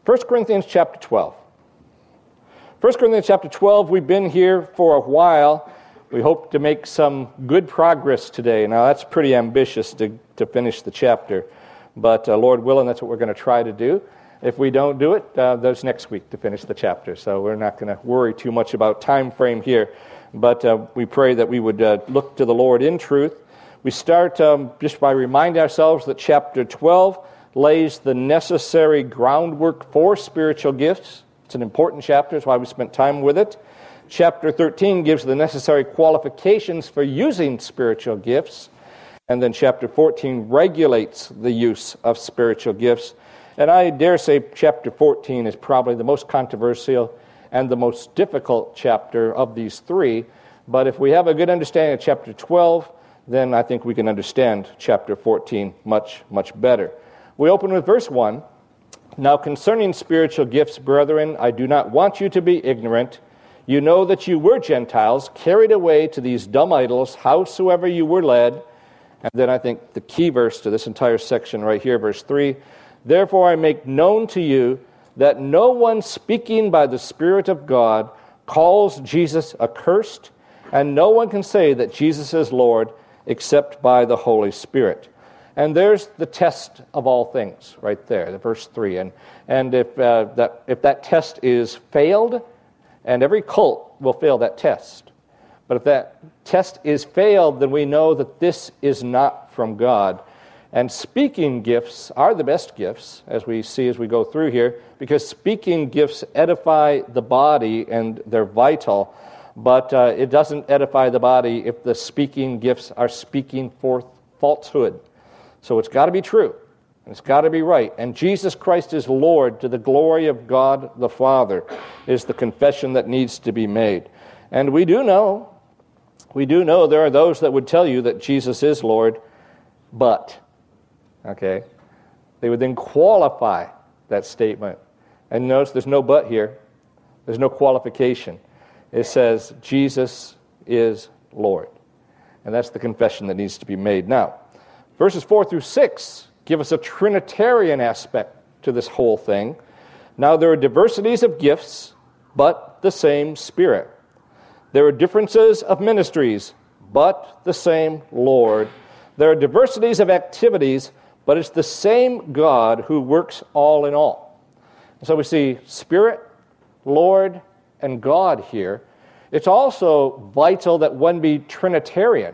1 Corinthians chapter 12. 1 Corinthians chapter 12, we've been here for a while. We hope to make some good progress today. Now, that's pretty ambitious to finish the chapter, but Lord willing, that's what we're going to try to do. If we don't do it, there's next week to finish the chapter, so we're not going to worry too much about time frame here, but we pray that we would look to the Lord in truth. We start just by reminding ourselves that chapter 12 lays the necessary groundwork for spiritual gifts. It's an important chapter, that's why we spent time with it. Chapter 13 gives the necessary qualifications for using spiritual gifts. And then chapter 14 regulates the use of spiritual gifts. And I dare say chapter 14 is probably the most controversial and the most difficult chapter of these three. But if we have a good understanding of chapter 12, then I think we can understand chapter 14 much, much better. We open with verse 1. Now concerning spiritual gifts, brethren, I do not want you to be ignorant. You know that you were Gentiles, carried away to these dumb idols, howsoever you were led. And then I think the key verse to this entire section right here, verse 3, therefore I make known to you that no one speaking by the Spirit of God calls Jesus accursed, and no one can say that Jesus is Lord except by the Holy Spirit. And there's the test of all things right there, the verse 3. And if that test is failed, and every cult will fail that test. But if that test is failed, then we know that this is not from God. And speaking gifts are the best gifts, as we see as we go through here, because speaking gifts edify the body and they're vital, but it doesn't edify the body if the speaking gifts are speaking forth falsehood. So it's got to be true, and it's got to be right. And Jesus Christ is Lord to the glory of God the Father is the confession that needs to be made. And we do know there are those that would tell you that Jesus is Lord, but, okay, they would then qualify that statement. And notice there's no but here. There's no qualification. It says Jesus is Lord. And that's the confession that needs to be made. Now, verses 4 through 6 give us a Trinitarian aspect to this whole thing. Now there are diversities of gifts, but the same Spirit. There are differences of ministries, but the same Lord. There are diversities of activities, but it's the same God who works all in all. And so we see Spirit, Lord, and God here. It's also vital that one be Trinitarian.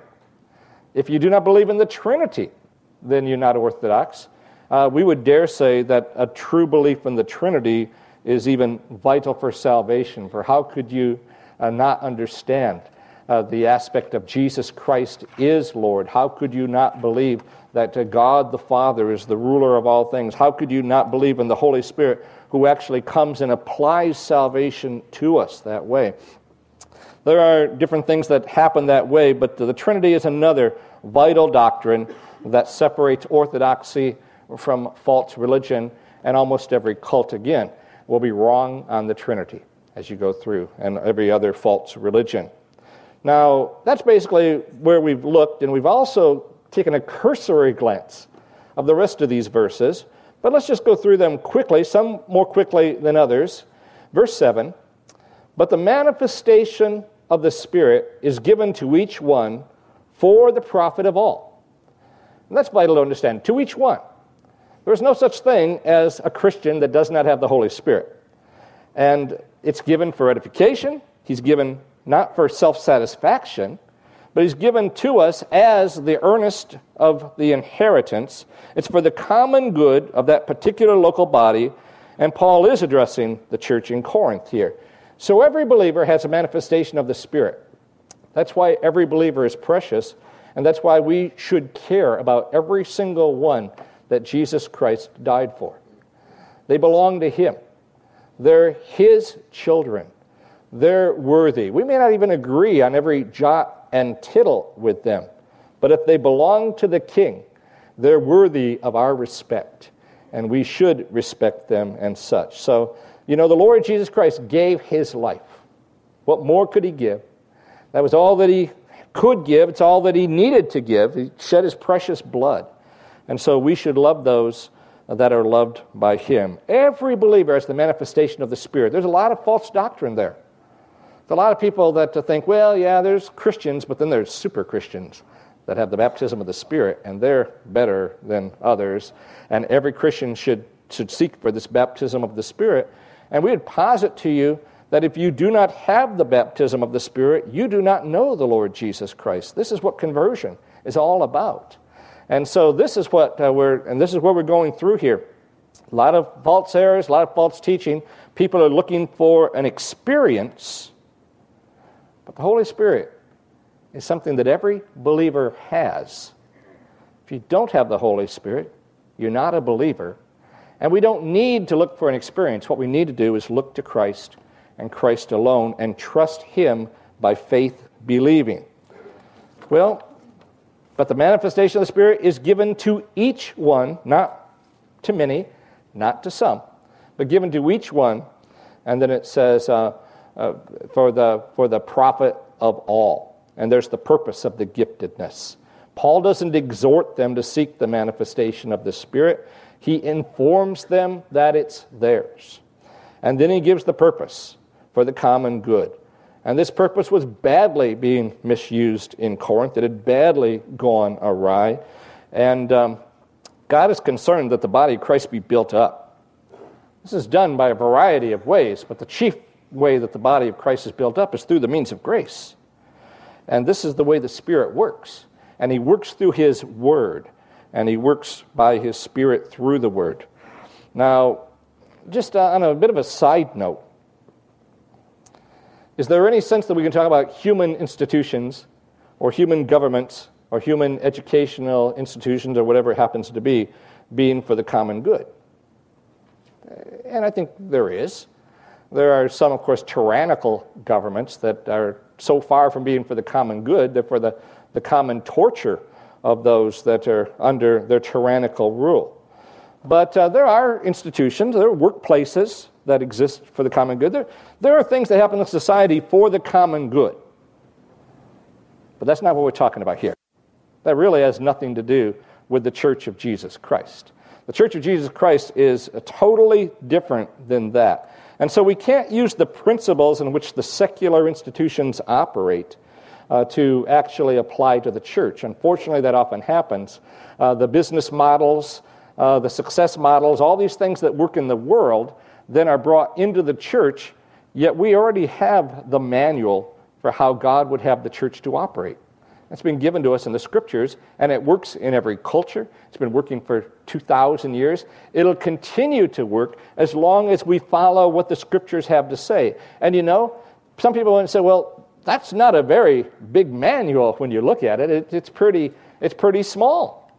If you do not believe in the Trinity, then you're not Orthodox. We would dare say that a true belief in the Trinity is even vital for salvation. For how could you not understand the aspect of Jesus Christ is Lord? How could you not believe that God the Father is the ruler of all things? How could you not believe in the Holy Spirit who actually comes and applies salvation to us that way? There are different things that happen that way, but the Trinity is another vital doctrine that separates orthodoxy from false religion, and almost every cult, again, will be wrong on the Trinity as you go through, and every other false religion. Now, that's basically where we've looked, and we've also taken a cursory glance of the rest of these verses, but let's just go through them quickly, some more quickly than others. Verse 7, but the manifestation of the Spirit is given to each one for the profit of all. And that's vital to understand. To each one. There's no such thing as a Christian that does not have the Holy Spirit. And it's given for edification. He's given not for self-satisfaction, but he's given to us as the earnest of the inheritance. It's for the common good of that particular local body. And Paul is addressing the church in Corinth here. So every believer has a manifestation of the Spirit. That's why every believer is precious, and that's why we should care about every single one that Jesus Christ died for. They belong to Him. They're His children. They're worthy. We may not even agree on every jot and tittle with them, but if they belong to the King, they're worthy of our respect, and we should respect them and such. So, the Lord Jesus Christ gave His life. What more could He give? That was all that He could give. It's all that He needed to give. He shed His precious blood. And so we should love those that are loved by him. Every believer has the manifestation of the Spirit. There's a lot of false doctrine there. There's a lot of people that think, well, yeah, there's Christians, but then there's super Christians that have the baptism of the Spirit, and they're better than others. And every Christian should seek for this baptism of the Spirit. And we would posit to you that if you do not have the baptism of the Spirit, you do not know the Lord Jesus Christ. This is what conversion is all about. And so this is what we're going through here. A lot of false errors, a lot of false teaching. People are looking for an experience, but the Holy Spirit is something that every believer has. If you don't have the Holy Spirit, you're not a believer. And we don't need to look for an experience. What we need to do is look to Christ and Christ alone and trust him by faith believing. Well, but the manifestation of the Spirit is given to each one, not to many, not to some, but given to each one. And then it says, for the profit of all. And there's the purpose of the giftedness. Paul doesn't exhort them to seek the manifestation of the Spirit. He informs them that it's theirs. And then he gives the purpose for the common good. And this purpose was badly being misused in Corinth. It had badly gone awry. And God is concerned that the body of Christ be built up. This is done by a variety of ways, but the chief way that the body of Christ is built up is through the means of grace. And this is the way the Spirit works. And he works through his Word. And he works by his Spirit through the Word. Now, just on a bit of a side note, is there any sense that we can talk about human institutions or human governments or human educational institutions or whatever it happens to be being for the common good? And I think there is. There are some, of course, tyrannical governments that are so far from being for the common good, they're for the common torture of those that are under their tyrannical rule. But there are institutions, there are workplaces that exist for the common good. There are things that happen in society for the common good. But that's not what we're talking about here. That really has nothing to do with the Church of Jesus Christ. The Church of Jesus Christ is totally different than that. And so we can't use the principles in which the secular institutions operate to actually apply to the church. Unfortunately, that often happens. The business models, the success models, all these things that work in the world then are brought into the church, yet we already have the manual for how God would have the church to operate. It's been given to us in the Scriptures, and it works in every culture. It's been working for 2,000 years. It'll continue to work as long as we follow what the Scriptures have to say. And you know, some people want to say, well, that's not a very big manual when you look at it. It's pretty small.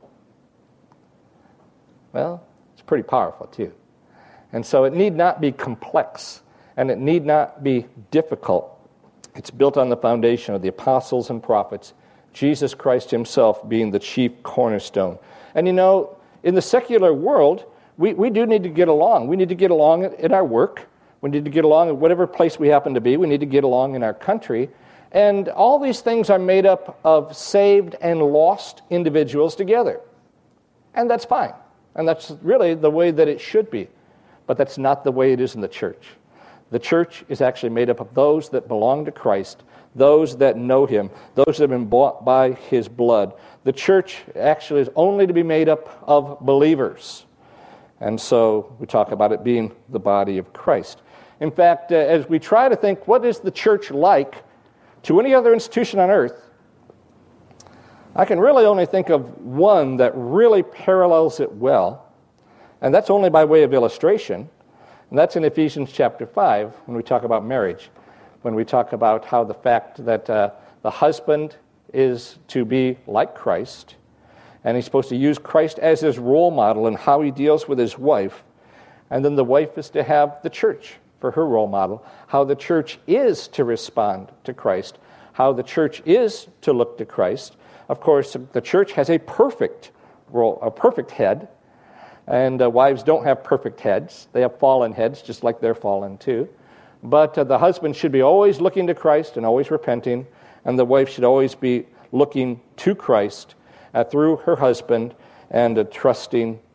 Well, it's pretty powerful too. And so it need not be complex, and it need not be difficult. It's built on the foundation of the apostles and prophets, Jesus Christ himself being the chief cornerstone. And you know, in the secular world, we do need to get along. We need to get along in our work. We need to get along in whatever place we happen to be. We need to get along in our country. And all these things are made up of saved and lost individuals together. And that's fine. And that's really the way that it should be. But that's not the way it is in the church. The church is actually made up of those that belong to Christ, those that know him, those that have been bought by his blood. The church actually is only to be made up of believers. And so we talk about it being the body of Christ. In fact, as we try to think, what is the church like to any other institution on earth, I can really only think of one that really parallels it well, and that's only by way of illustration, and that's in Ephesians chapter 5 when we talk about marriage, when we talk about how the fact that the husband is to be like Christ, and he's supposed to use Christ as his role model in how he deals with his wife, and then the wife is to have the church for her role model, how the church is to respond to Christ, how the church is to look to Christ. Of course, the church has a perfect role, a perfect head, and wives don't have perfect heads. They have fallen heads, just like they're fallen too. But the husband should be always looking to Christ and always repenting, and the wife should always be looking to Christ through her husband and trusting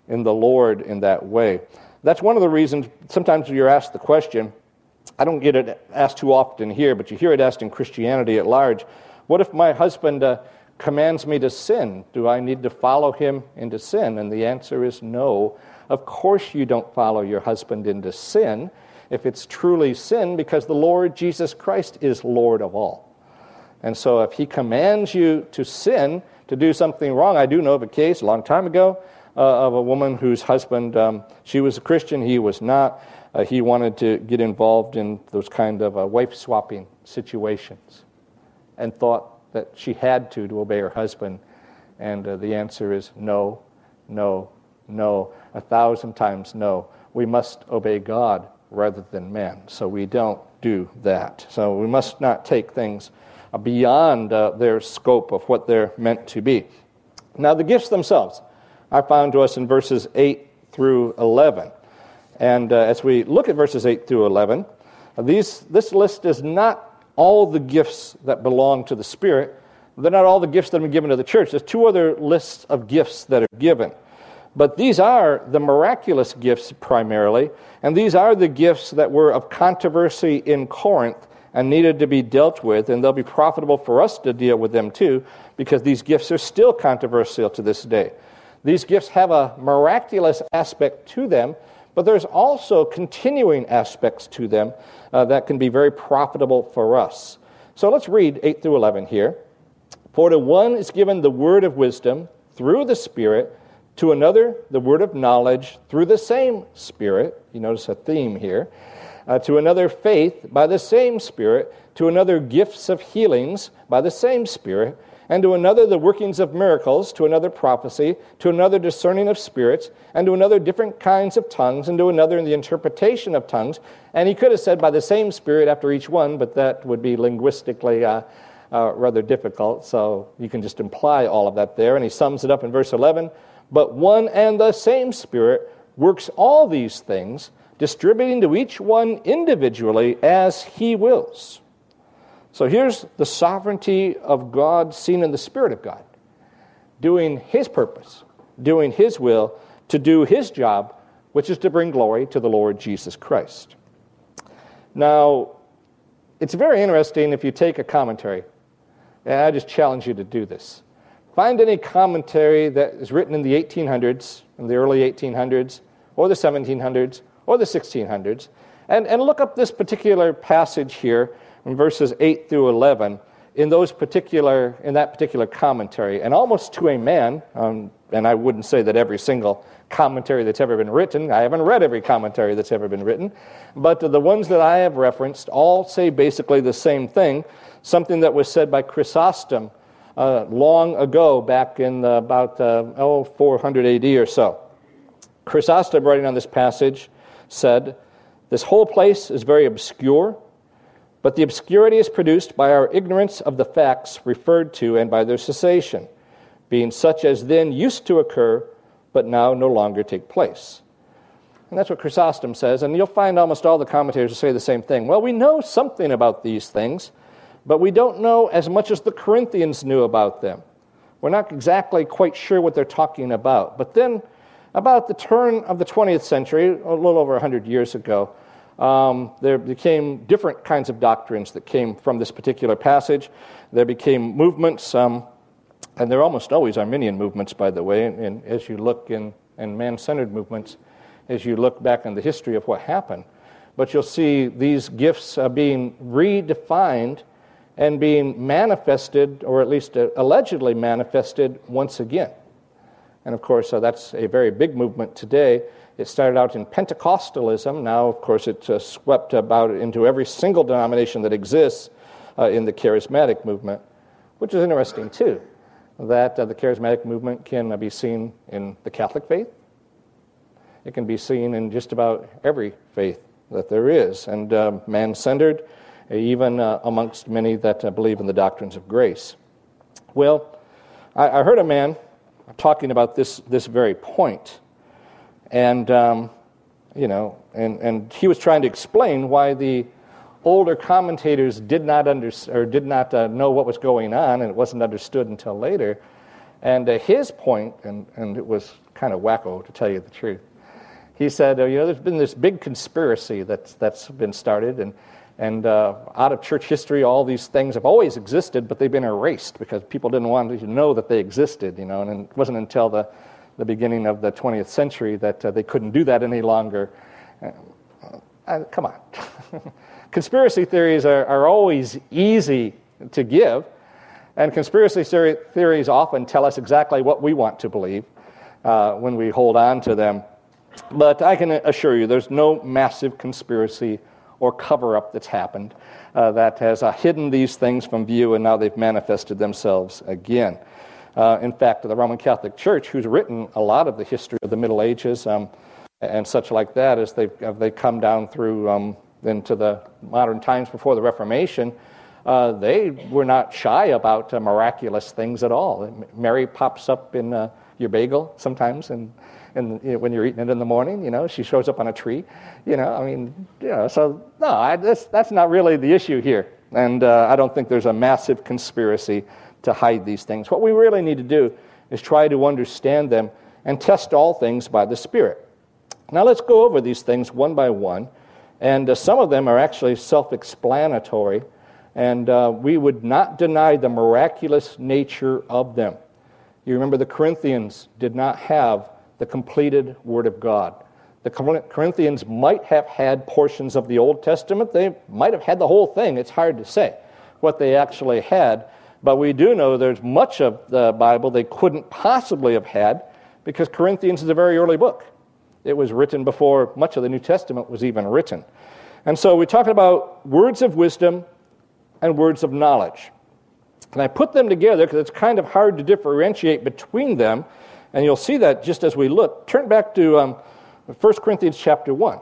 in the Lord in that way. That's one of the reasons sometimes you're asked the question, I don't get it asked too often here, but you hear it asked in Christianity at large, what if my husband commands me to sin? Do I need to follow him into sin? And the answer is no. Of course you don't follow your husband into sin if it's truly sin, because the Lord Jesus Christ is Lord of all. And so if he commands you to sin, to do something wrong, I do know of a case a long time ago of a woman whose husband, she was a Christian, he was not. He wanted to get involved in those kind of wife-swapping situations and thought that she had to obey her husband. And the answer is no, no, no, 1,000 times no. We must obey God rather than man. So we don't do that. So we must not take things beyond their scope of what they're meant to be. Now the gifts themselves are found to us in verses 8 through 11. And as we look at verses 8 through 11, this list is not all the gifts that belong to the Spirit. They're not all the gifts that have been given to the church. There's two other lists of gifts that are given. But these are the miraculous gifts primarily, and these are the gifts that were of controversy in Corinth and needed to be dealt with, and they'll be profitable for us to deal with them too, because these gifts are still controversial to this day. These gifts have a miraculous aspect to them, but there's also continuing aspects to them that can be very profitable for us. So let's read 8 through 11 here. For to one is given the word of wisdom through the Spirit, to another the word of knowledge through the same Spirit. You notice a theme here. To another faith by the same Spirit, to another gifts of healings by the same Spirit, and to another the workings of miracles, to another prophecy, to another discerning of spirits, and to another different kinds of tongues, and to another the interpretation of tongues. And he could have said by the same Spirit after each one, but that would be linguistically rather difficult, so you can just imply all of that there. And he sums it up in verse 11, but one and the same Spirit works all these things, distributing to each one individually as he wills. So here's the sovereignty of God seen in the Spirit of God, doing his purpose, doing his will, to do his job, which is to bring glory to the Lord Jesus Christ. Now, it's very interesting if you take a commentary, and I just challenge you to do this. Find any commentary that is written in the 1800s, in the early 1800s, or the 1700s, or the 1600s, and look up this particular passage here in verses 8 through 11 in that particular commentary. And almost to a man, and I wouldn't say that every single commentary that's ever been written, I haven't read every commentary that's ever been written, but the ones that I have referenced all say basically the same thing, something that was said by Chrysostom long ago, back in about 400 AD or so. Chrysostom, writing on this passage, said, "This whole place is very obscure, but the obscurity is produced by our ignorance of the facts referred to and by their cessation, being such as then used to occur, but now no longer take place." And that's what Chrysostom says, and you'll find almost all the commentators say the same thing. Well, we know something about these things, but we don't know as much as the Corinthians knew about them. We're not exactly quite sure what they're talking about. But then, about the turn of the 20th century, a little over 100 years ago, there became different kinds of doctrines that came from this particular passage. There became movements, and they're almost always Arminian movements, by the way, and as you look in man-centered movements, as you look back in the history of what happened. But you'll see these gifts being redefined and being manifested, or at least allegedly manifested, once again. And of course, that's a very big movement today. It started out in Pentecostalism. Now, of course, it's swept about into every single denomination that exists in the charismatic movement, which is interesting, too, that the charismatic movement can be seen in the Catholic faith. It can be seen in just about every faith that there is, and man-centered, even amongst many that believe in the doctrines of grace. Well, I heard a man talking about this very point, and and he was trying to explain why the older commentators did not know what was going on, and it wasn't understood until later. And his point, and it was kind of wacko to tell you the truth, he said, there's been this big conspiracy that's been started, and out of church history, all these things have always existed, but they've been erased because people didn't want to know that they existed, and it wasn't until the beginning of the 20th century that they couldn't do that any longer. Come on. Conspiracy theories are always easy to give, and conspiracy theories often tell us exactly what we want to believe when we hold on to them. But I can assure you there's no massive conspiracy or cover-up that's happened that has hidden these things from view, and now they've manifested themselves again. In fact, the Roman Catholic Church, who's written a lot of the history of the Middle Ages and such like that, as they come down through into the modern times before the Reformation, they were not shy about miraculous things at all. Mary pops up in your bagel sometimes, and when you're eating it in the morning, she shows up on a tree. So no, that's not really the issue here. And I don't think there's a massive conspiracy to hide these things. What we really need to do is try to understand them and test all things by the Spirit. Now let's go over these things one by one. And some of them are actually self-explanatory, and we would not deny the miraculous nature of them. You remember the Corinthians did not have the completed Word of God. The Corinthians might have had portions of the Old Testament. They might have had the whole thing. It's hard to say what they actually had. But we do know there's much of the Bible they couldn't possibly have had because Corinthians is a very early book. It was written before much of the New Testament was even written. And so we're talking about words of wisdom and words of knowledge. And I put them together because it's kind of hard to differentiate between them. And you'll see that just as we look. Turn back to 1 Corinthians chapter 1.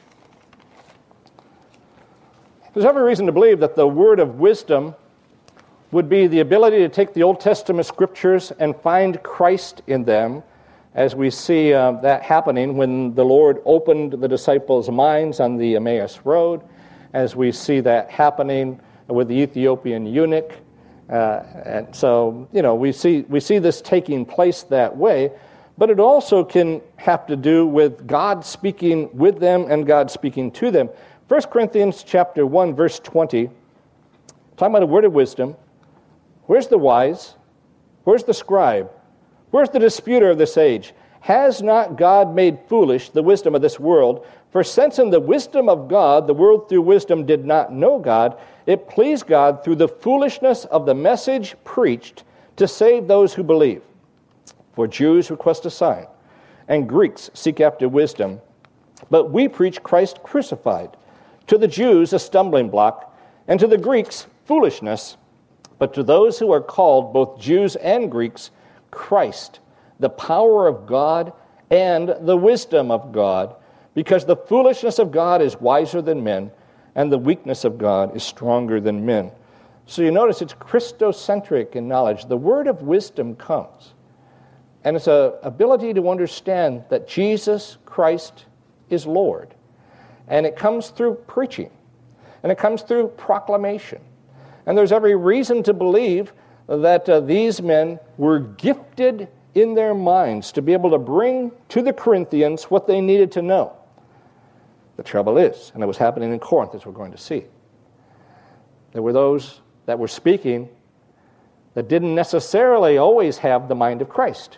There's every reason to believe that the word of wisdom would be the ability to take the Old Testament scriptures and find Christ in them, as we see that happening when the Lord opened the disciples' minds on the Emmaus Road, as we see that happening with the Ethiopian eunuch. And so, we see this taking place that way, but it also can have to do with God speaking with them and God speaking to them. 1 Corinthians chapter 1, verse 20, talking about a word of wisdom. Where's the wise? Where's the scribe? Where's the disputer of this age? Has not God made foolish the wisdom of this world? For since in the wisdom of God, the world through wisdom did not know God, it pleased God through the foolishness of the message preached to save those who believe. For Jews request a sign, and Greeks seek after wisdom. But we preach Christ crucified. To the Jews a stumbling block, and to the Greeks foolishness. But to those who are called, both Jews and Greeks, Christ, the power of God and the wisdom of God, because the foolishness of God is wiser than men, and the weakness of God is stronger than men. So you notice it's Christocentric in knowledge. The word of wisdom comes, and it's an ability to understand that Jesus Christ is Lord. And it comes through preaching, and it comes through proclamation. And there's every reason to believe that these men were gifted in their minds to be able to bring to the Corinthians what they needed to know. The trouble is, and it was happening in Corinth, as we're going to see, there were those that were speaking that didn't necessarily always have the mind of Christ.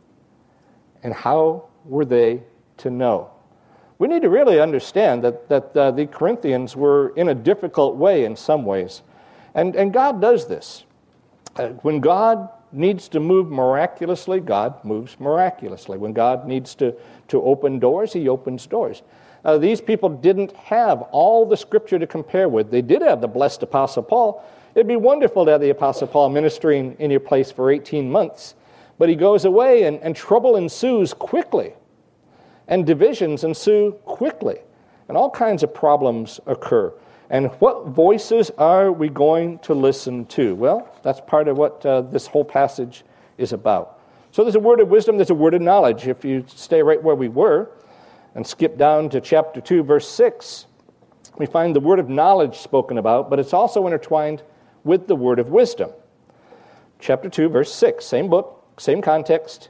And how were they to know? We need to really understand that the Corinthians were in a difficult way in some ways. And God does this. When God needs to move miraculously, God moves miraculously. When God needs to open doors, he opens doors. These people didn't have all the Scripture to compare with. They did have the blessed Apostle Paul. It'd be wonderful to have the Apostle Paul ministering in your place for 18 months. But he goes away, and trouble ensues quickly. And divisions ensue quickly. And all kinds of problems occur. And what voices are we going to listen to? Well, that's part of what this whole passage is about. So there's a word of wisdom, there's a word of knowledge. If you stay right where we were and skip down to chapter 2, verse 6, we find the word of knowledge spoken about, but it's also intertwined with the word of wisdom. Chapter 2, verse 6, same book, Same context.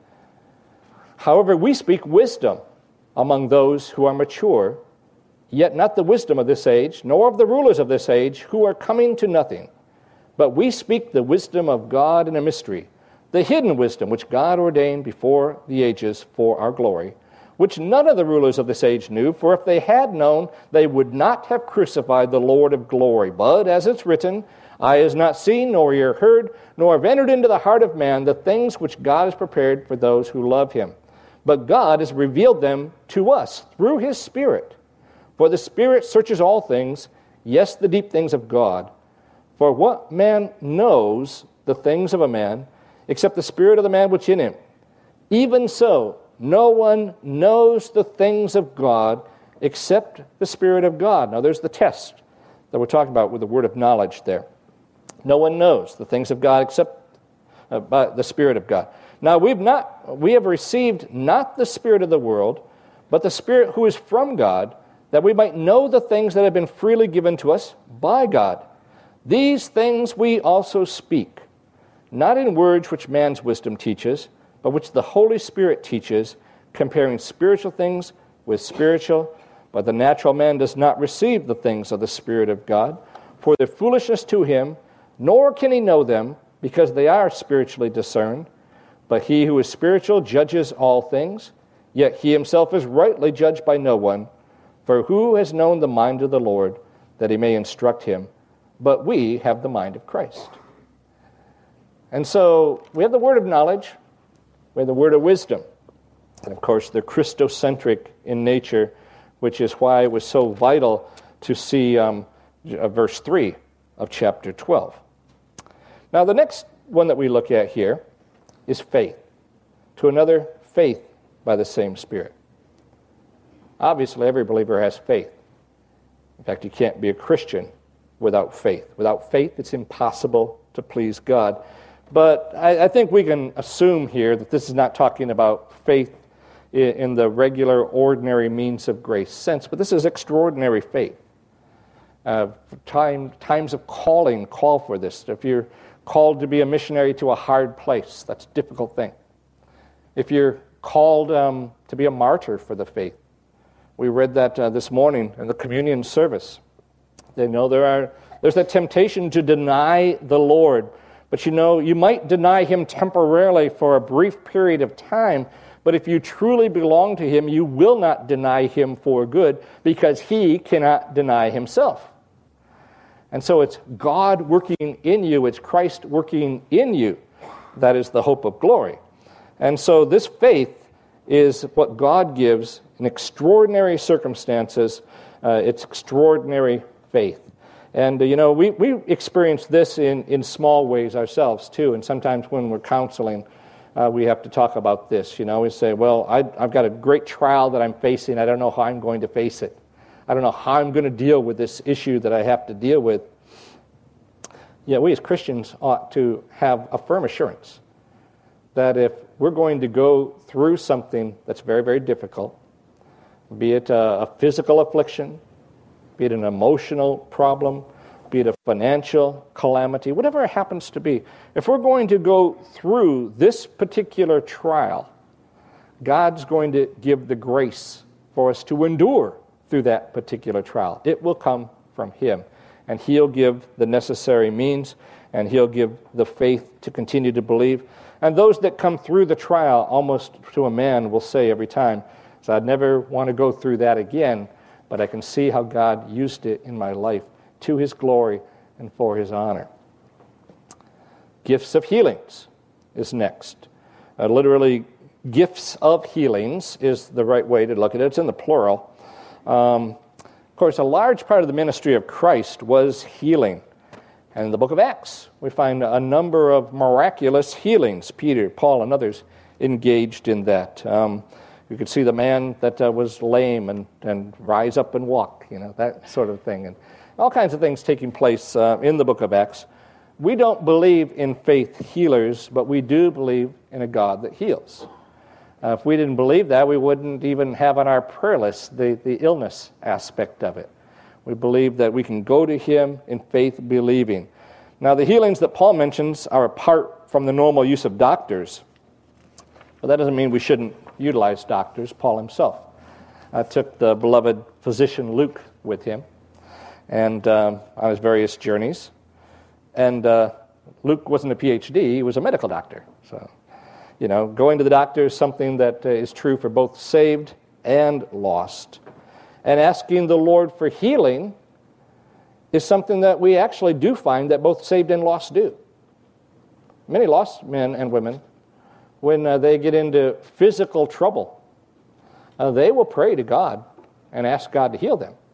However, we speak wisdom among those who are mature, yet not the wisdom of this age, nor of the rulers of this age, who are coming to nothing. But we speak the wisdom of God in a mystery, the hidden wisdom which God ordained before the ages for our glory, which none of the rulers of this age knew, for if they had known, they would not have crucified the Lord of glory. But as it's written, eye has not seen, nor ear heard, nor have entered into the heart of man the things which God has prepared for those who love him. But God has revealed them to us through his Spirit. For the Spirit searches all things, yes, the deep things of God. For what man knows the things of a man, except the spirit of the man which in him? Even so, no one knows the things of God except the Spirit of God. Now there's the test that we're talking about with the word of knowledge there. No one knows the things of God except by the Spirit of God. Now we have received not the spirit of the world, but the Spirit who is from God, that we might know the things that have been freely given to us by God. These things we also speak, not in words which man's wisdom teaches, but which the Holy Spirit teaches, comparing spiritual things with spiritual. But the natural man does not receive the things of the Spirit of God, for their foolishness to him, nor can he know them, because they are spiritually discerned. But he who is spiritual judges all things, yet he himself is rightly judged by no one. For who has known the mind of the Lord, that he may instruct him? But we have the mind of Christ. And so we have the word of knowledge, we have the word of wisdom. And of course, they're Christocentric in nature, which is why it was so vital to see verse 3 of chapter 12. Now, the next one that we look at here is faith. To another, faith by the same Spirit. Obviously, every believer has faith. In fact, you can't be a Christian without faith. Without faith, it's impossible to please God. But I think we can assume here that this is not talking about faith in the regular, ordinary means of grace sense, but this is extraordinary faith. Times of calling call for this. If you're called to be a missionary to a hard place, that's a difficult thing. If you're called to be a martyr for the faith, we read that this morning in the communion service. They know there's that temptation to deny the Lord. But you might deny him temporarily for a brief period of time, but if you truly belong to him, you will not deny him for good, because he cannot deny himself. And so it's God working in you, it's Christ working in you. That is the hope of glory. And so this faith is what God gives in extraordinary circumstances. It's extraordinary faith. And, we experience this in small ways ourselves, too. And sometimes when we're counseling, we have to talk about this. We say, well, I've got a great trial that I'm facing. I don't know how I'm going to face it. I don't know how I'm going to deal with this issue that I have to deal with. Yeah, we as Christians ought to have a firm assurance that if we're going to go through something that's very, very difficult, be it a physical affliction, be it an emotional problem, be it a financial calamity, whatever it happens to be, if we're going to go through this particular trial, God's going to give the grace for us to endure through that particular trial. It will come from him, and he'll give the necessary means, and he'll give the faith to continue to believe. And those that come through the trial, almost to a man, will say every time, so I'd never want to go through that again, but I can see how God used it in my life to his glory and for his honor. Gifts of healings is next. Literally, gifts of healings is the right way to look at it. It's in the plural. Of course, a large part of the ministry of Christ was healing. And in the book of Acts, we find a number of miraculous healings. Peter, Paul, and others engaged in that. You could see the man that was lame and rise up and walk, that sort of thing. And all kinds of things taking place in the book of Acts. We don't believe in faith healers, but we do believe in a God that heals. If we didn't believe that, we wouldn't even have on our prayer list the illness aspect of it. We believe that we can go to him in faith believing. Now, the healings that Paul mentions are apart from the normal use of doctors. But that doesn't mean we shouldn't utilize doctors. Paul himself took the beloved physician Luke with him and on his various journeys. And Luke wasn't a PhD, he was a medical doctor. So, going to the doctor is something that is true for both saved and lost. And asking the Lord for healing is something that we actually do find that both saved and lost do. Many lost men and women, when they get into physical trouble, they will pray to God and ask God to heal them,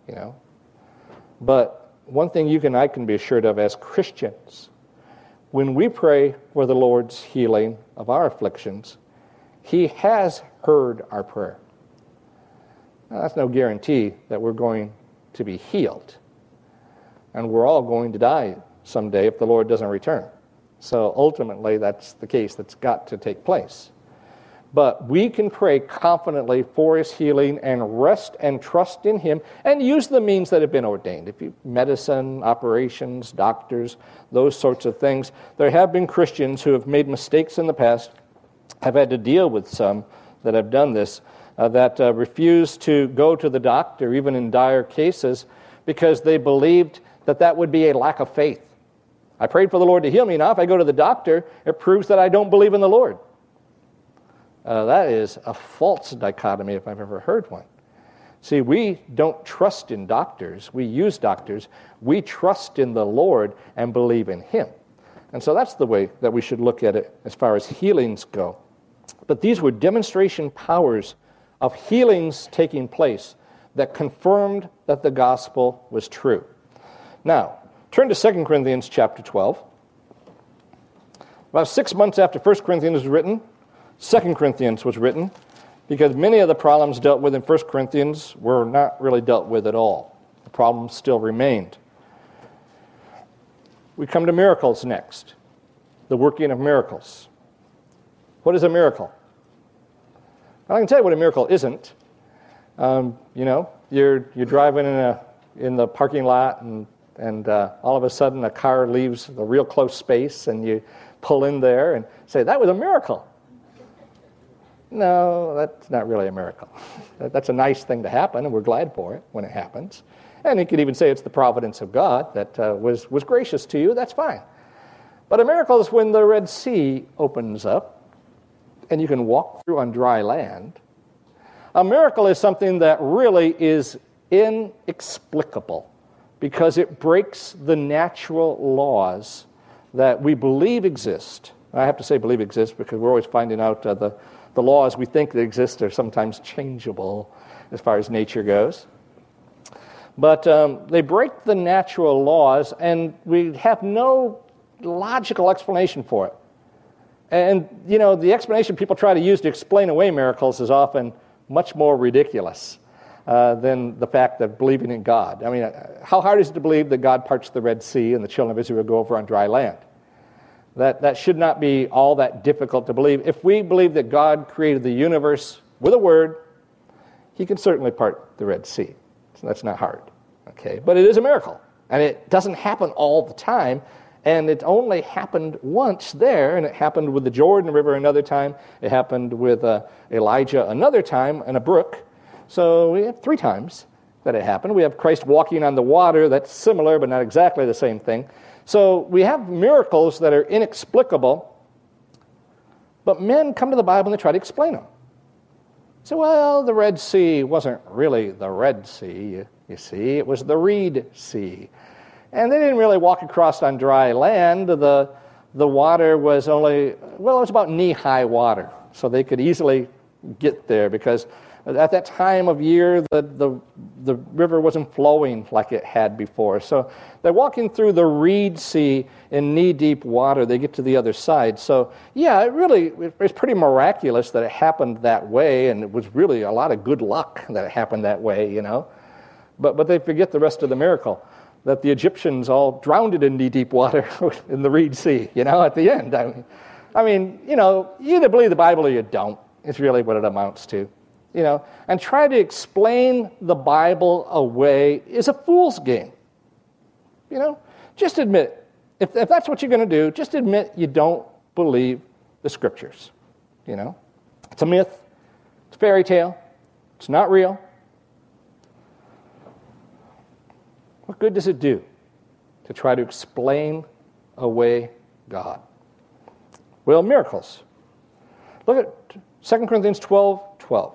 But one thing you and I can be assured of as Christians, when we pray for the Lord's healing of our afflictions, He has heard our prayer. Now, that's no guarantee that we're going to be healed. And we're all going to die someday if the Lord doesn't return. So ultimately, that's the case that's got to take place. But we can pray confidently for His healing and rest and trust in Him and use the means that have been ordained. Medicine, operations, doctors, those sorts of things. There have been Christians who have made mistakes in the past, have had to deal with some that have done this, that refused to go to the doctor, even in dire cases, because they believed that would be a lack of faith. I prayed for the Lord to heal me. Now, if I go to the doctor, it proves that I don't believe in the Lord. That is a false dichotomy if I've ever heard one. See, we don't trust in doctors. We use doctors. We trust in the Lord and believe in Him. And so that's the way that we should look at it as far as healings go. But these were demonstration powers of healings taking place that confirmed that the gospel was true. Now, turn to 2 Corinthians chapter 12. About 6 months after 1 Corinthians was written, 2 Corinthians was written, because many of the problems dealt with in 1 Corinthians were not really dealt with at all. The problems still remained. We come to miracles next, the working of miracles. What is a miracle? I can tell you what a miracle isn't. You're driving in the parking lot, and all of a sudden a car leaves the real close space, and you pull in there and say, that was a miracle. No, that's not really a miracle. That's a nice thing to happen, and we're glad for it when it happens. And you could even say it's the providence of God that was gracious to you. That's fine. But a miracle is when the Red Sea opens up, and you can walk through on dry land. A miracle is something that really is inexplicable because it breaks the natural laws that we believe exist. I have to say believe exist because we're always finding out the laws we think that exist are sometimes changeable as far as nature goes. But they break the natural laws, and we have no logical explanation for it. And, the explanation people try to use to explain away miracles is often much more ridiculous than the fact of believing in God. I mean, how hard is it to believe that God parts the Red Sea and the children of Israel go over on dry land? That should not be all that difficult to believe. If we believe that God created the universe with a word, He can certainly part the Red Sea. So that's not hard. Okay, but it is a miracle, and it doesn't happen all the time. And it only happened once there, and it happened with the Jordan River another time. It happened with Elijah another time in a brook. So we have 3 times that it happened. We have Christ walking on the water. That's similar, but not exactly the same thing. So we have miracles that are inexplicable, but men come to the Bible and they try to explain them. So, well, the Red Sea wasn't really the Red Sea. You see, it was the Reed Sea. And they didn't really walk across on dry land. The water was it was about knee-high water. So they could easily get there because at that time of year, the river wasn't flowing like it had before. So they're walking through the Reed Sea in knee-deep water. They get to the other side. So, yeah, it's pretty miraculous that it happened that way, and it was really a lot of good luck that it happened that way, But they forget the rest of the miracle, that the Egyptians all drowned in knee-deep water in the Reed Sea, at the end. I mean, you either believe the Bible or you don't. It's really what it amounts to, And try to explain the Bible away is a fool's game, Just admit, if that's what you're going to do, just admit you don't believe the Scriptures. You know, it's a myth. It's a fairy tale. It's not real. What good does it do to try to explain away God? Well, miracles. Look at 2 Corinthians 12:12.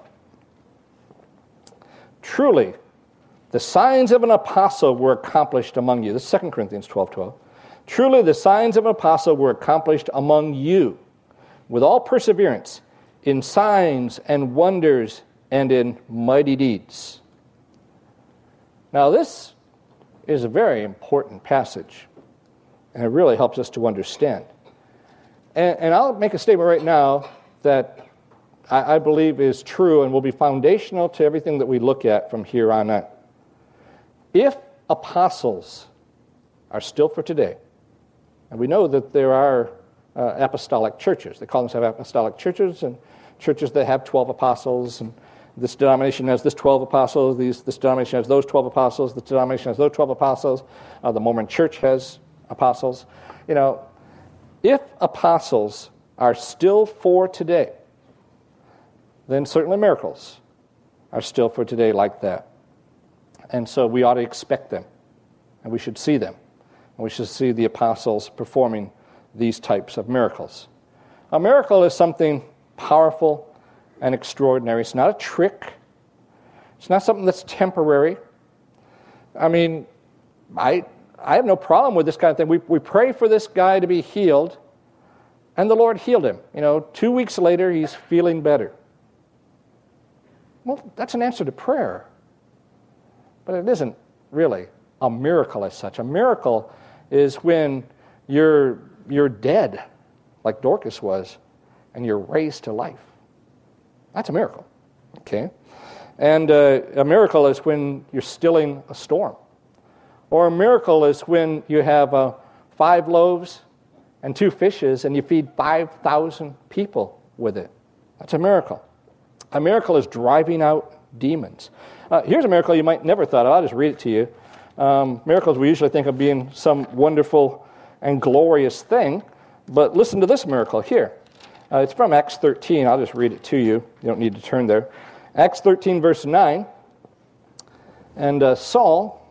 Truly, the signs of an apostle were accomplished among you. This is 2 Corinthians 12:12. Truly, the signs of an apostle were accomplished among you with all perseverance in signs and wonders and in mighty deeds. Now, this is a very important passage, and it really helps us to understand. And I'll make a statement right now that I believe is true and will be foundational to everything that we look at from here on out. If apostles are still for today, and we know that there are apostolic churches. They call themselves apostolic churches, and churches that have 12 apostles, and this denomination has this 12 apostles, this denomination has those 12 apostles, this denomination has those 12 apostles, the Mormon Church has apostles. You know, if apostles are still for today, then certainly miracles are still for today like that. And so we ought to expect them, and we should see them. And we should see the apostles performing these types of miracles. A miracle is something powerful and extraordinary. It's not a trick. It's not something that's temporary. I mean, I have no problem with this kind of thing. We pray for this guy to be healed, and the Lord healed him. You know, 2 weeks later, he's feeling better. Well, that's an answer to prayer. But it isn't really a miracle as such. A miracle is when you're dead, like Dorcas was, and you're raised to life. That's a miracle, okay? And a miracle is when you're stilling a storm. Or a miracle is when you have 5 loaves and 2 fishes and you feed 5,000 people with it. That's a miracle. A miracle is driving out demons. Here's a miracle you might never thought of. I'll just read it to you. Miracles we usually think of being some wonderful and glorious thing, but listen to this miracle here. It's from Acts 13. I'll just read it to you. You don't need to turn there. Acts 13, verse 9. And Saul,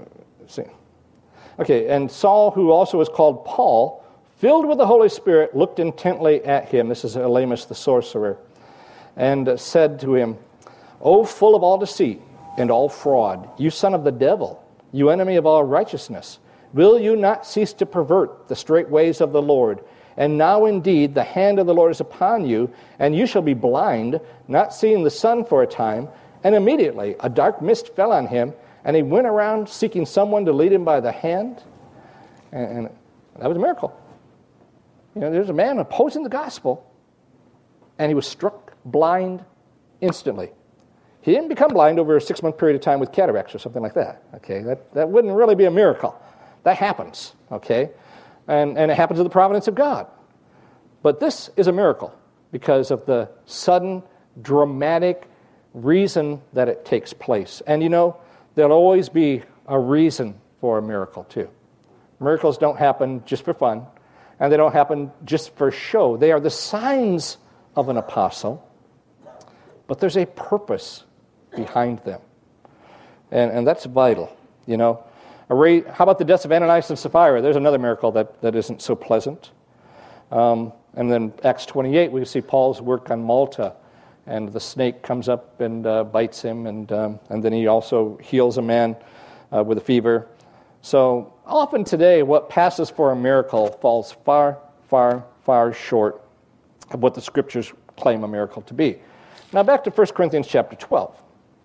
and Saul, who also is called Paul, filled with the Holy Spirit, looked intently at him. This is Elymas the sorcerer. And said to him, O full of all deceit and all fraud, you son of the devil, you enemy of all righteousness, will you not cease to pervert the straight ways of the Lord? And now indeed the hand of the Lord is upon you, and you shall be blind, not seeing the sun for a time. And immediately a dark mist fell on him, and he went around seeking someone to lead him by the hand. And that was a miracle. You know, there's a man opposing the gospel, and he was struck blind instantly. He didn't become blind over a 6-month period of time with cataracts or something like that. Okay, that wouldn't really be a miracle. That happens, okay? And it happens in the providence of God. But this is a miracle because of the sudden, dramatic reason that it takes place. And you know, there'll always be a reason for a miracle too. Miracles don't happen just for fun, and they don't happen just for show. They are the signs of an apostle, but there's a purpose behind them. And that's vital, you know. How about the deaths of Ananias and Sapphira? There's another miracle that isn't so pleasant. And then Acts 28, we see Paul's work on Malta, and the snake comes up and bites him, and then he also heals a man with a fever. So often today, what passes for a miracle falls far, far, far short of what the Scriptures claim a miracle to be. Now back to 1 Corinthians chapter 12.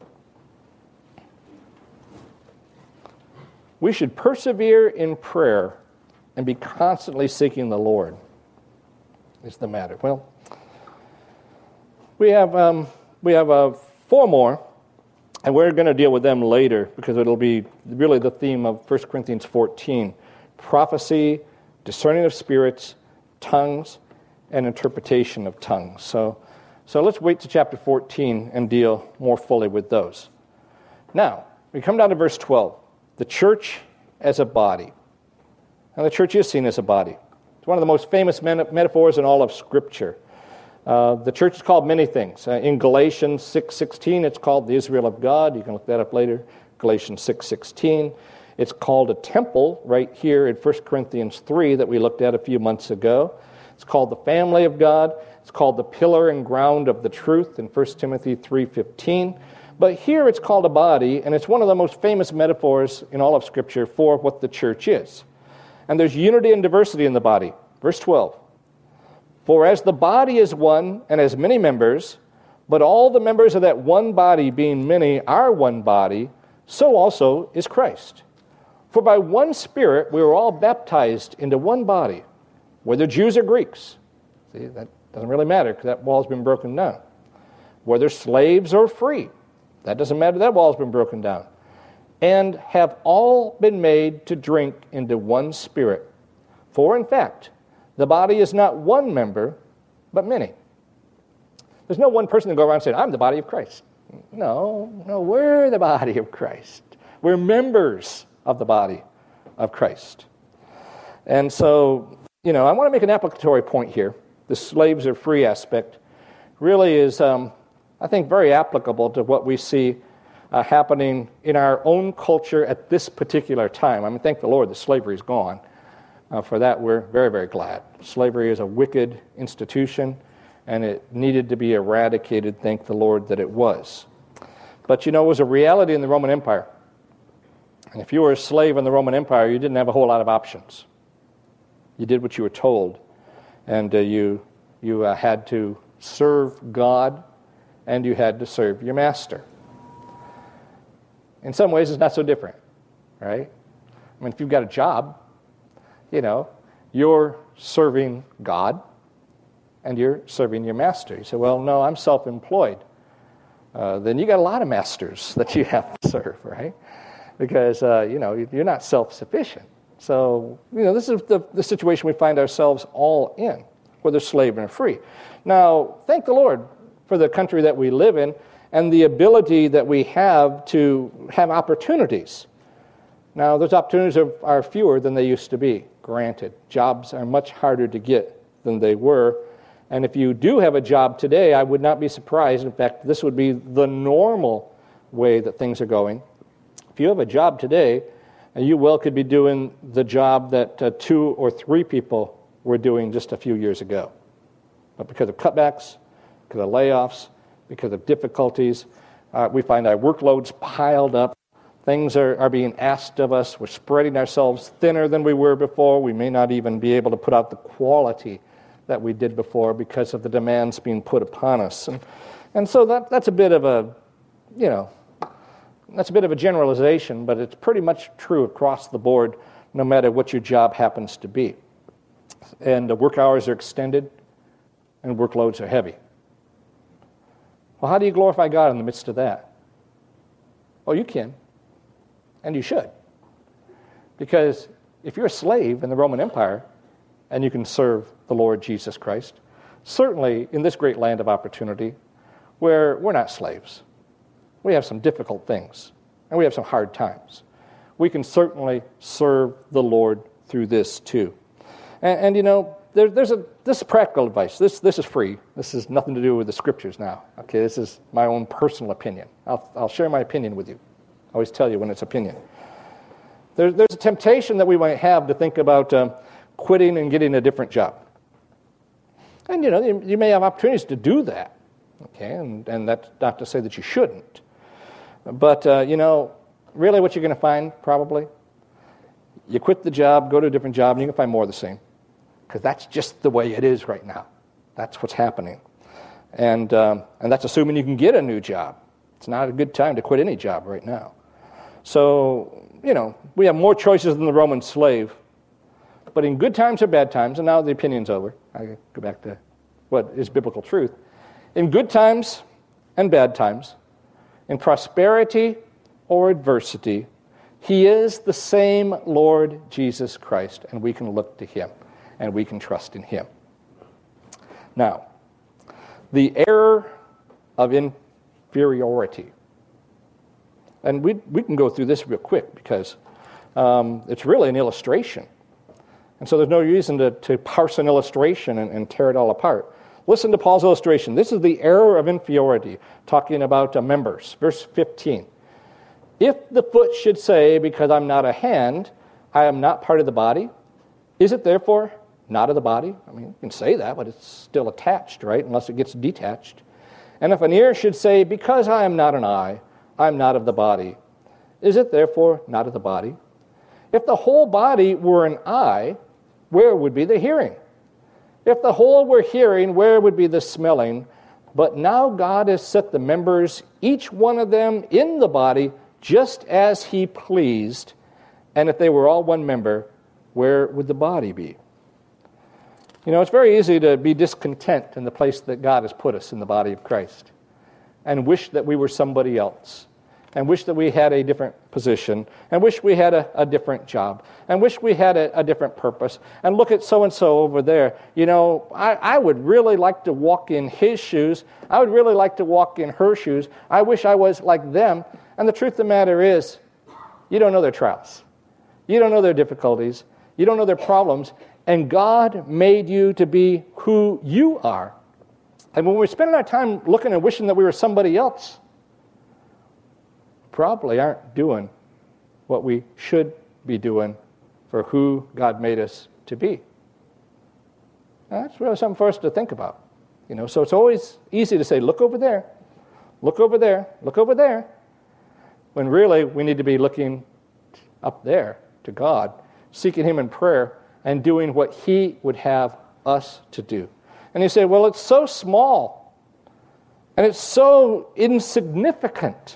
We should persevere in prayer and be constantly seeking the Lord, is the matter. Well, we have 4 more, and we're going to deal with them later because it'll be really the theme of 1 Corinthians 14. Prophecy, discerning of spirits, tongues, and interpretation of tongues. So let's wait to chapter 14 and deal more fully with those. Now, we come down to verse 12. The church as a body. Now, the church is seen as a body. It's one of the most famous metaphors in all of Scripture. The church is called many things. In Galatians 6:16, it's called the Israel of God. You can look that up later. Galatians 6:16. It's called a temple right here in 1 Corinthians 3 that we looked at a few months ago. It's called the family of God. It's called the pillar and ground of the truth in 1 Timothy 3:15. But here it's called a body, and it's one of the most famous metaphors in all of Scripture for what the church is. And there's unity and diversity in the body. Verse 12. For as the body is one and has many members, but all the members of that one body being many are one body, so also is Christ. For by one Spirit we were all baptized into one body, whether Jews or Greeks. See, that doesn't really matter because that wall's been broken down. Whether slaves or free, that doesn't matter, that wall's been broken down. And have all been made to drink into one Spirit. For in fact, the body is not one member, but many. There's no one person to go around saying, I'm the body of Christ. No, we're the body of Christ. We're members of the body of Christ. And so, I want to make an applicatory point here. The slaves are free aspect really is, I think, very applicable to what we see happening in our own culture at this particular time. I mean, thank the Lord that slavery is gone. For that, we're very, very glad. Slavery is a wicked institution, and it needed to be eradicated, thank the Lord that it was. But, it was a reality in the Roman Empire. And if you were a slave in the Roman Empire, you didn't have a whole lot of options. You did what you were told, and you had to serve God, and you had to serve your master. In some ways, it's not so different, right? I mean, if you've got a job, you're serving God, and you're serving your master. You say, well, no, I'm self-employed. Then you got a lot of masters that you have to serve, right? Because, you're not self-sufficient. So, this is the situation we find ourselves all in, whether slave or free. Now, thank the Lord for the country that we live in and the ability that we have to have opportunities. Now, those opportunities are fewer than they used to be, granted. Jobs are much harder to get than they were. And if you do have a job today, I would not be surprised. In fact, this would be the normal way that things are going. If you have a job today, you could be doing the job that 2 or 3 people were doing just a few years ago. But because of cutbacks, because of layoffs, because of difficulties, we find our workloads piled up. Things are being asked of us. We're spreading ourselves thinner than we were before. We may not even be able to put out the quality that we did before because of the demands being put upon us. And so that's a bit of a, that's a bit of a generalization, but it's pretty much true across the board, no matter what your job happens to be. And the work hours are extended, and workloads are heavy. Well, how do you glorify God in the midst of that? Well, you can. And you should. Because if you're a slave in the Roman Empire and you can serve the Lord Jesus Christ, certainly in this great land of opportunity where we're not slaves, we have some difficult things and we have some hard times. We can certainly serve the Lord through this too. And this is practical advice. This is free. This has nothing to do with the Scriptures now. Okay, this is my own personal opinion. I'll share my opinion with you. I always tell you when it's opinion. There's a temptation that we might have to think about quitting and getting a different job. And, you may have opportunities to do that. Okay, and that's not to say that you shouldn't. But, really what you're going to find, probably, you quit the job, go to a different job, and you can find more of the same. Because that's just the way it is right now. That's what's happening. And that's assuming you can get a new job. It's not a good time to quit any job right now. So, we have more choices than the Roman slave. But in good times or bad times, and now the opinion's over. I go back to what is biblical truth. In good times and bad times, in prosperity or adversity, He is the same Lord Jesus Christ, and we can look to Him, and we can trust in Him. Now, the error of inferiority. And we can go through this real quick because it's really an illustration. And so there's no reason to parse an illustration and tear it all apart. Listen to Paul's illustration. This is the error of inferiority, talking about members. Verse 15. If the foot should say, because I'm not a hand, I am not part of the body, is it therefore not of the body? I mean, you can say that, but it's still attached, right? Unless it gets detached. And if an ear should say, because I am not an eye, I am not of the body, is it therefore not of the body? If the whole body were an eye, where would be the hearing? If the whole were hearing, where would be the smelling? But now God has set the members, each one of them, in the body, just as he pleased. And if they were all one member, where would the body be? You know, it's very easy to be discontent in the place that God has put us in the body of Christ and wish that we were somebody else and wish that we had a different position and wish we had a different job and wish we had a different purpose and look at so-and-so over there. You know, I would really like to walk in his shoes. I would really like to walk in her shoes. I wish I was like them. And the truth of the matter is, you don't know their trials. You don't know their difficulties. You don't know their problems. And God made you to be who you are. And when we're spending our time looking and wishing that we were somebody else, probably aren't doing what we should be doing for who God made us to be. Now, that's really something for us to think about. You know, so it's always easy to say, look over there, look over there, look over there, when really we need to be looking up there to God, seeking him in prayer, and doing what he would have us to do. And you say, well, it's so small, and it's so insignificant,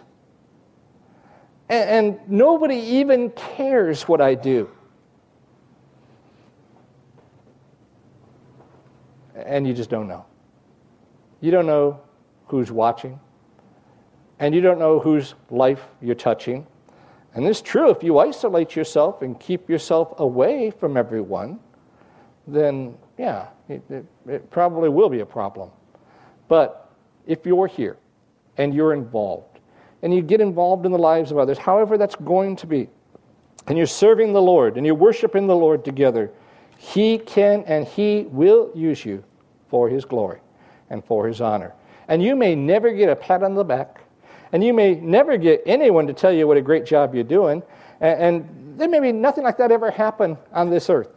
and nobody even cares what I do. And you just don't know. You don't know who's watching, and you don't know whose life you're touching. And it's true, if you isolate yourself and keep yourself away from everyone, then, yeah, it probably will be a problem. But if you're here and you're involved, and you get involved in the lives of others, however that's going to be, and you're serving the Lord, and you're worshiping the Lord together, he can and he will use you for his glory and for his honor. And you may never get a pat on the back, and you may never get anyone to tell you what a great job you're doing, and there may be nothing like that ever happen on this earth.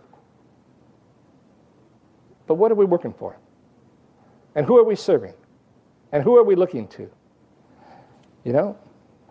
But what are we working for? And who are we serving? And who are we looking to? You know,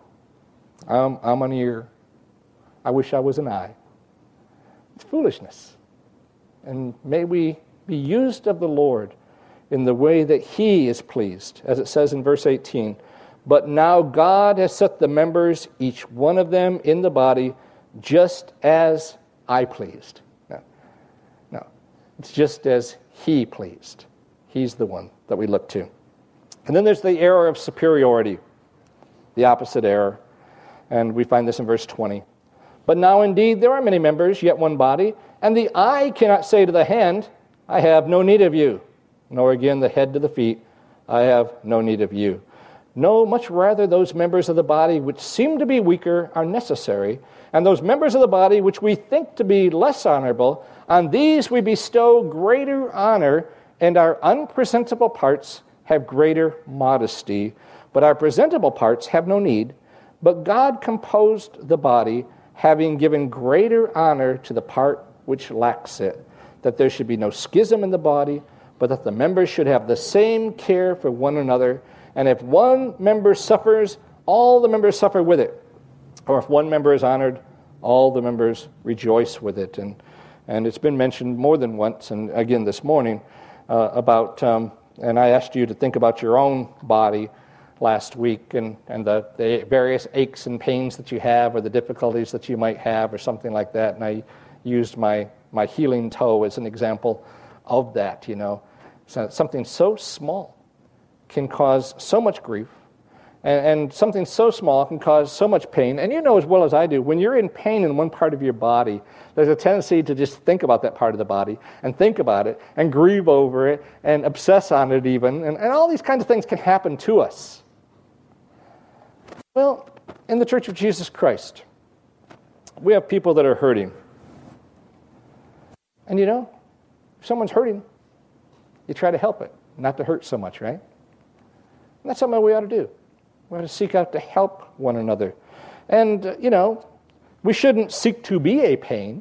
I'm an ear. I wish I was an eye. It's foolishness. And may we be used of the Lord in the way that he is pleased, as it says in verse 18. But now God has set the members, each one of them, in the body, just as I pleased. No. It's just as he pleased. He's the one that we look to. And then there's the error of superiority, the opposite error. And we find this in verse 20. But now indeed there are many members, yet one body, and the eye cannot say to the hand, I have no need of you, nor again the head to the feet, I have no need of you. No, much rather those members of the body which seem to be weaker are necessary, and those members of the body which we think to be less honorable, on these we bestow greater honor, and our unpresentable parts have greater modesty, but our presentable parts have no need. But God composed the body, having given greater honor to the part which lacks it, that there should be no schism in the body, but that the members should have the same care for one another. And if one member suffers, all the members suffer with it. Or if one member is honored, all the members rejoice with it. And it's been mentioned more than once, and again this morning, about, and I asked you to think about your own body last week and the various aches and pains that you have or the difficulties that you might have or something like that. And I used my healing toe as an example of that, you know. So something so small can cause so much grief, and something so small can cause so much pain. And you know as well as I do, when you're in pain in one part of your body, there's a tendency to just think about that part of the body and think about it and grieve over it and obsess on it even. And all these kinds of things can happen to us. Well, in the Church of Jesus Christ, we have people that are hurting. And if someone's hurting, you try to help it, not to hurt so much, right? And that's something we ought to do. We ought to seek out to help one another. And, we shouldn't seek to be a pain.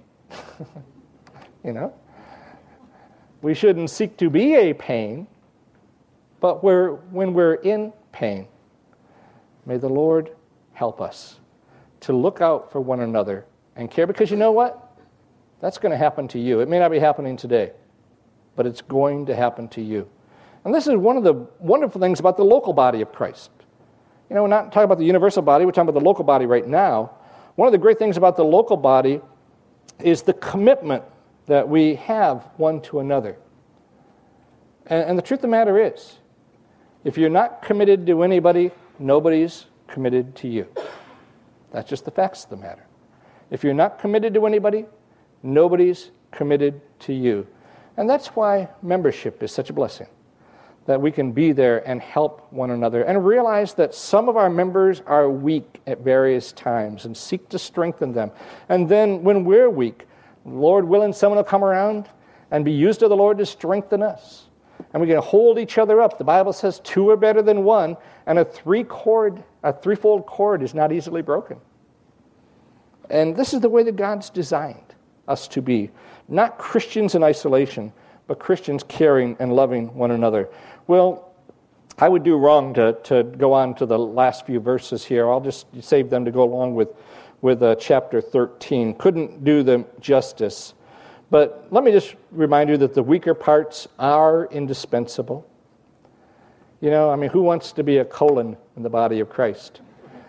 We shouldn't seek to be a pain, but when we're in pain, may the Lord help us to look out for one another and care. Because you know what? That's going to happen to you. It may not be happening today, but it's going to happen to you. And this is one of the wonderful things about the local body of Christ. We're not talking about the universal body, we're talking about the local body right now. One of the great things about the local body is the commitment that we have one to another. And the truth of the matter is, if you're not committed to anybody, nobody's committed to you. That's just the facts of the matter. If you're not committed to anybody, nobody's committed to you. And that's why membership is such a blessing, that we can be there and help one another and realize that some of our members are weak at various times and seek to strengthen them. And then when we're weak, Lord willing, someone will come around and be used of the Lord to strengthen us. And we can hold each other up. The Bible says 2 are better than 1, and a threefold cord is not easily broken. And this is the way that God's designed us to be. Not Christians in isolation, but Christians caring and loving one another. Well, I would do wrong to go on to the last few verses here. I'll just save them to go along with chapter 13. Couldn't do them justice. But let me just remind you that the weaker parts are indispensable. Who wants to be a colon in the body of Christ?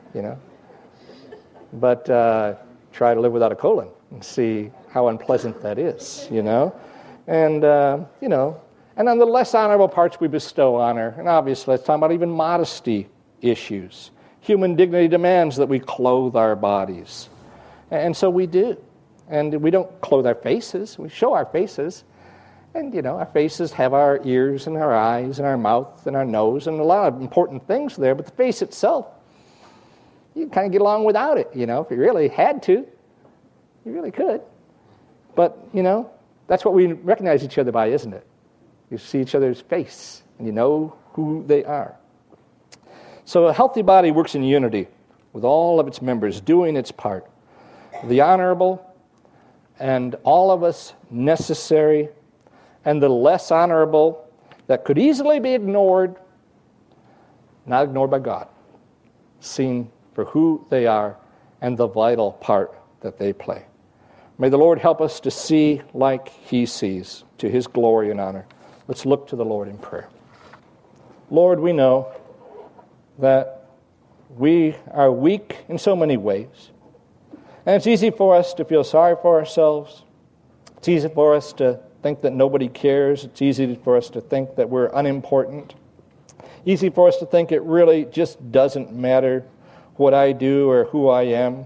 But try to live without a colon and see how unpleasant that is, And, and on the less honorable parts we bestow honor. And obviously, let's talk about even modesty issues. Human dignity demands that we clothe our bodies. And so we do. And we don't clothe our faces. We show our faces. And, our faces have our ears and our eyes and our mouth and our nose and a lot of important things there. But the face itself, you can kind of get along without it, if you really had to. You really could. But, that's what we recognize each other by, isn't it? You see each other's face, and you know who they are. So a healthy body works in unity with all of its members doing its part. The honorable and all of us necessary, and the less honorable that could easily be ignored, not ignored by God, seen for who they are and the vital part that they play. May the Lord help us to see like He sees, to His glory and honor. Let's look to the Lord in prayer. Lord, we know that we are weak in so many ways. And it's easy for us to feel sorry for ourselves. It's easy for us to think that nobody cares. It's easy for us to think that we're unimportant. Easy for us to think it really just doesn't matter what I do or who I am.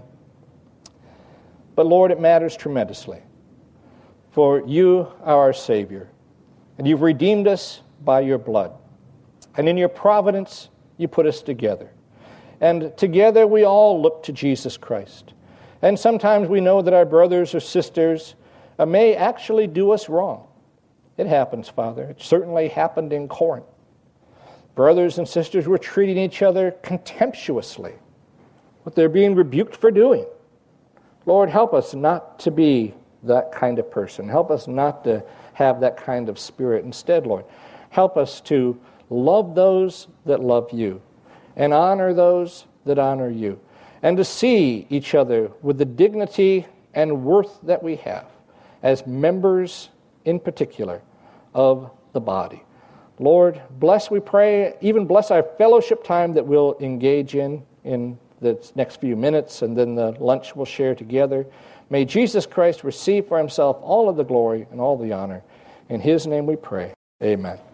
But Lord, it matters tremendously. For you are our Savior, and you've redeemed us by your blood. And in your providence, you put us together. And together we all look to Jesus Christ. And sometimes we know that our brothers or sisters may actually do us wrong. It happens, Father. It certainly happened in Corinth. Brothers and sisters were treating each other contemptuously, what they're being rebuked for doing. Lord, help us not to be that kind of person. Help us not to have that kind of spirit. Instead, Lord, help us to love those that love you and honor those that honor you, and to see each other with the dignity and worth that we have as members, in particular, of the body. Lord, bless, we pray, even bless our fellowship time that we'll engage in the next few minutes, and then the lunch we'll share together. May Jesus Christ receive for himself all of the glory and all the honor. In his name we pray. Amen.